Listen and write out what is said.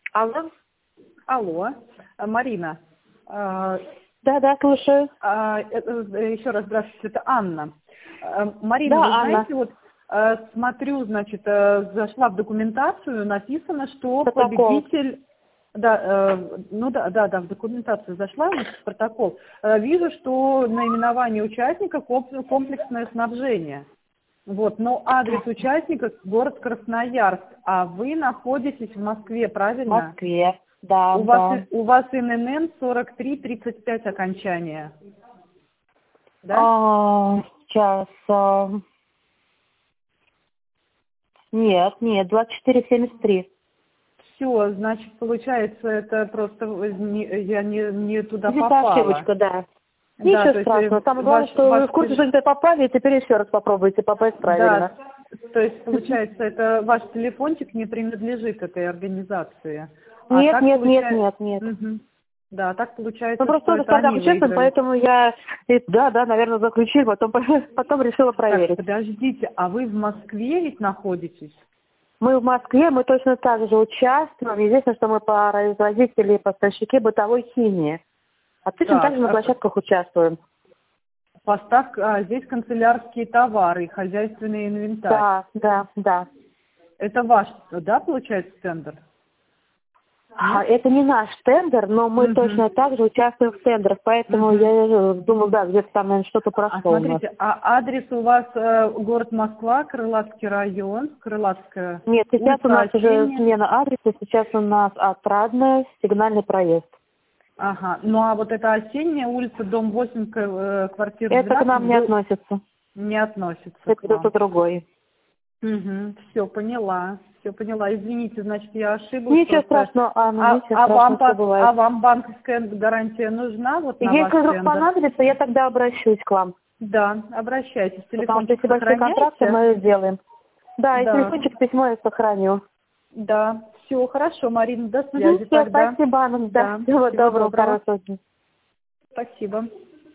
Алло? Алло, Марина. Да, слушаю. Еще раз здравствуйте, это Анна. Марина, Да, вы Анна. знаете, вот смотрю, значит, зашла в документацию, написано, что Протокол. победитель... Да, в документацию зашла, значит, в протокол. Вижу, что наименование участника комплексное снабжение. Вот, но адрес участника город Красноярск, а вы находитесь в Москве, В правильно? Москве. Да, У вас, да. у вас ННН 4335 окончание, да? Сейчас. Нет, 2473. Все, значит, получается, это просто я не туда Здесь попала. ошибочка, да. Да, Ничего то есть страшного. Самое главное, ваш, что вы ваш, в курсе, что где попали, и теперь еще раз попробуйте попасть да, правильно. то есть получается, это ваш телефончик не принадлежит этой организации. А Нет, так нет, нет, получается, нет, нет. да, так Мы получается, просто что тоже это тогда они участвуем, выиграли. поэтому наверное, заключили, потом решила Так, проверить. подождите, а вы в Москве ведь находитесь? Мы в Москве, мы точно так же участвуем. Единственное, что мы производители и поставщики бытовой химии. А точно так Так, же на площадках участвуем. поставка, здесь канцелярские товары, хозяйственный инвентарь. Да. Это ваш, да, получается, тендер? Нет? Это не наш тендер, но мы Мгм. точно так же участвуем в тендерах. Поэтому Мгм. я думаю, да, где-то там, наверное, что-то А прошло у нас. смотрите, а адрес у вас город Москва, Крылатский район, Крылатская Нет, сейчас у улица нас уже Осенняя. смена адреса, сейчас у нас Отрадная, Сигнальный проезд. Ага, ну а вот эта Осенняя улица, дом 8, квартира Это к 12 нам не был, относится. не относится Это к кто-то вам. другой. Угу, все поняла, все поняла. Извините, значит, я ошиблась Ничего просто. страшного, Анна, А, ничего а, вам, страшного, все пос- а бывает. вам банковская гарантия нужна вот на ваш Если вдруг тендер? понадобится, я тогда обращусь к вам. Да, обращайтесь. Потому что Телефончик если большие контракты, сохраняете? мы сделаем. Да, и Да, телефончик, письмо я сохраню. да. Все, хорошо, Марина, до связи Все, тогда. спасибо, Анна. Да, Да, всего всего доброго, доброго. хорошего дня. Спасибо.